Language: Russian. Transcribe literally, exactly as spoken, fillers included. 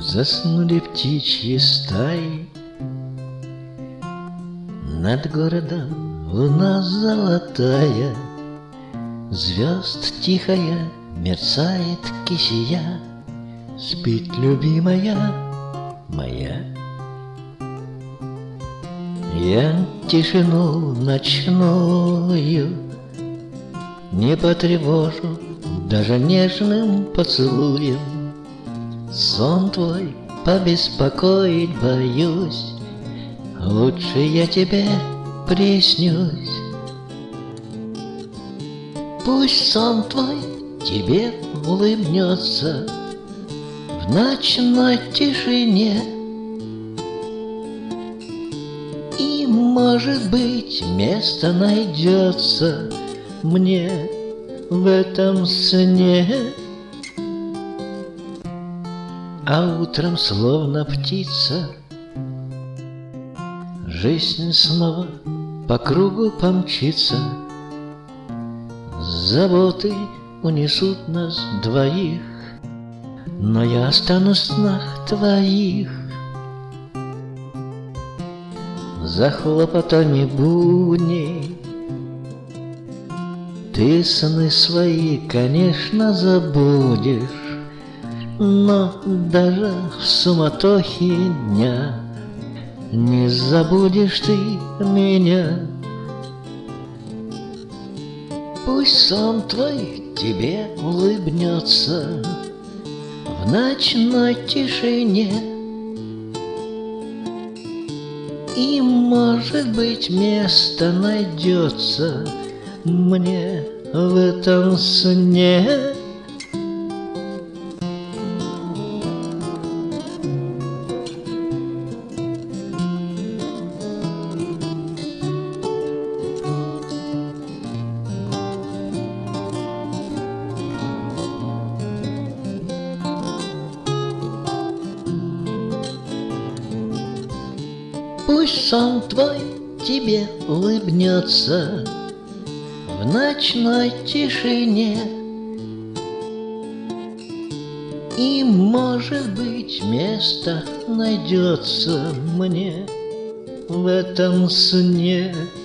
Заснули птичьи стаи, над городом луна золотая, звезд тихая мерцает кисия, спит любимая моя. Я тишину ночную не потревожу даже нежным поцелуем. Сон твой побеспокоить боюсь, лучше я тебе приснюсь. Пусть сон твой тебе улыбнется в ночной тишине, и, может быть, место найдется мне в этом сне. А утром, словно птица, жизнь снова по кругу помчится. Заботы унесут нас двоих, но я останусь в снах твоих. За хлопотами будней ты сны свои, конечно, забудешь, но даже в суматохе дня не забудешь ты меня. Пусть сон твой тебе улыбнется в ночной тишине, и, может быть, место найдется мне в этом сне. Пусть сон твой тебе улыбнется в ночной тишине, и, может быть, место найдется мне в этом сне.